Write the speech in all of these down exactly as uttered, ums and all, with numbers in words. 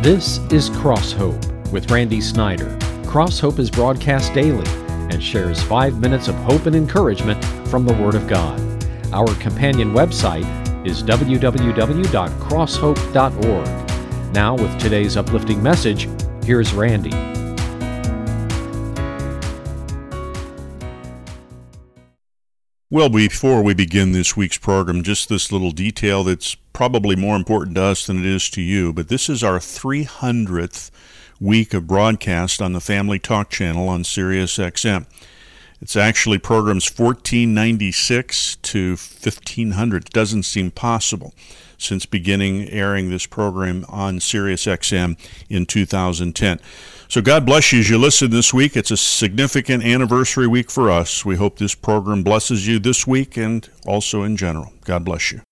This is Cross Hope with Randy Snyder. Cross Hope is broadcast daily and shares five minutes of hope and encouragement from the Word of God. Our companion website is w w w dot cross hope dot org. Now, with today's uplifting message, here's Randy. Well, before we begin this week's program, just this little detail that's probably more important to us than it is to you, but this is our three hundredth week of broadcast on the Family Talk channel on Sirius X M. It's actually programs fourteen ninety-six to fifteen hundred. It doesn't seem possible since beginning airing this program on Sirius X M in two thousand ten. So God bless you as you listen this week. It's a significant anniversary week for us. We hope this program blesses you this week and also in general. God bless you.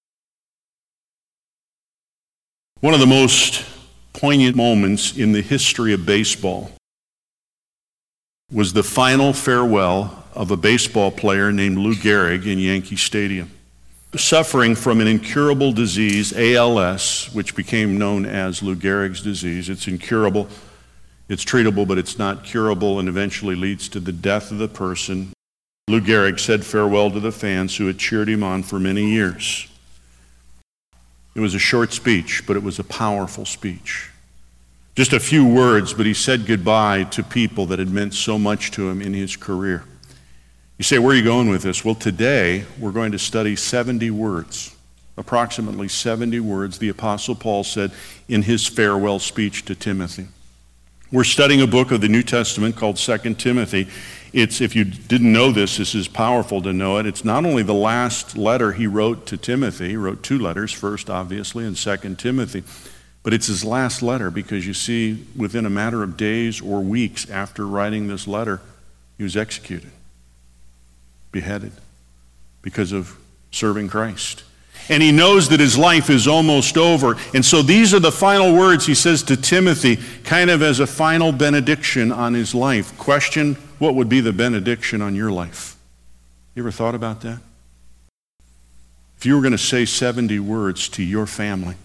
One of the most poignant moments in the history of baseball was the final farewell of a baseball player named Lou Gehrig in Yankee Stadium. Suffering from an incurable disease, A L S, which became known as Lou Gehrig's disease. It's incurable. It's treatable, but it's not curable, and eventually leads to the death of the person. Lou Gehrig said farewell to the fans who had cheered him on for many years. It was a short speech, but it was a powerful speech. Just a few words, but he said goodbye to people that had meant so much to him in his career. You say, where are you going with this? Well, today we're going to study seventy words, approximately seventy words the Apostle Paul said in his farewell speech to Timothy. We're studying a book of the New Testament called Second Timothy. It's, if you didn't know this, this is powerful to know it. It's not only the last letter he wrote to Timothy. He wrote two letters, first obviously, and Second Timothy. But it's his last letter because you see, within a matter of days or weeks after writing this letter, he was executed, beheaded, because of serving Christ. And he knows that his life is almost over. And so these are the final words he says to Timothy, kind of as a final benediction on his life. Question, what would be the benediction on your life? You ever thought about that? If you were going to say seventy words to your family,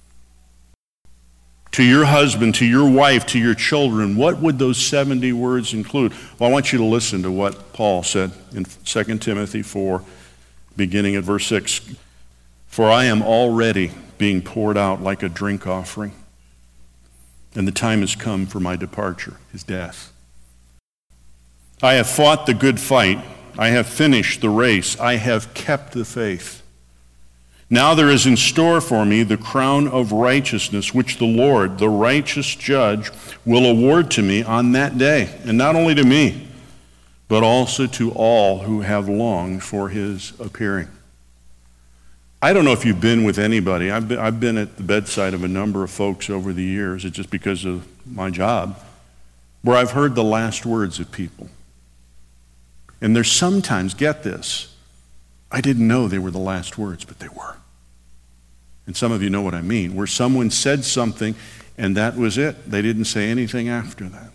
to your husband, to your wife, to your children, what would those seventy words include? Well, I want you to listen to what Paul said in Second Timothy four, beginning at verse six. For I am already being poured out like a drink offering, and the time has come for my departure, his death. I have fought the good fight. I have finished the race. I have kept the faith. Now there is in store for me the crown of righteousness, which the Lord, the righteous judge, will award to me on that day, and not only to me, but also to all who have longed for his appearing. I don't know if you've been with anybody. I've been, I've been at the bedside of a number of folks over the years, it's just because of my job, where I've heard the last words of people. And there's sometimes, get this, I didn't know they were the last words, but they were. And some of you know what I mean, where someone said something and that was it. They didn't say anything after that.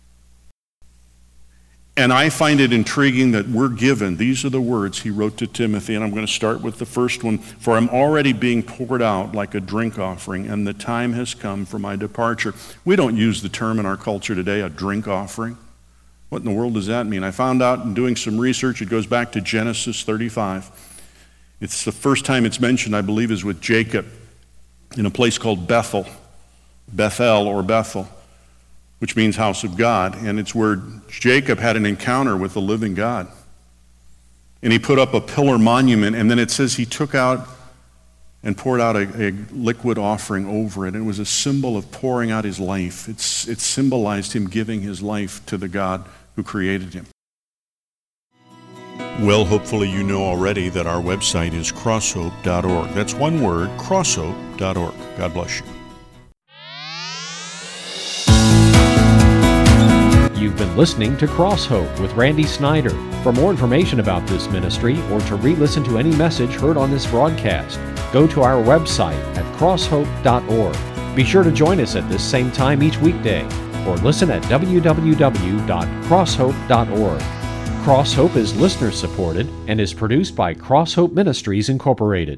And I find it intriguing that we're given, these are the words he wrote to Timothy, and I'm going to start with the first one. For I'm already being poured out like a drink offering, and the time has come for my departure. We don't use the term in our culture today, a drink offering. What in the world does that mean? I found out in doing some research, it goes back to Genesis thirty-five. It's the first time it's mentioned, I believe, is with Jacob in a place called Bethel, Bethel or Bethel, which means house of God, and it's where Jacob had an encounter with the living God. And he put up a pillar monument, and then it says he took out and poured out a, a liquid offering over it. It was a symbol of pouring out his life. It's, it symbolized him giving his life to the God who created him. Well, hopefully you know already that our website is cross hope dot org. That's one word, cross hope dot org. God bless you. You've been listening to Cross Hope with Randy Snyder. For more information about this ministry or to re-listen to any message heard on this broadcast, go to our website at cross hope dot org. Be sure to join us at this same time each weekday or listen at w w w dot cross hope dot org. Cross Hope is listener supported and is produced by Cross Hope Ministries Incorporated.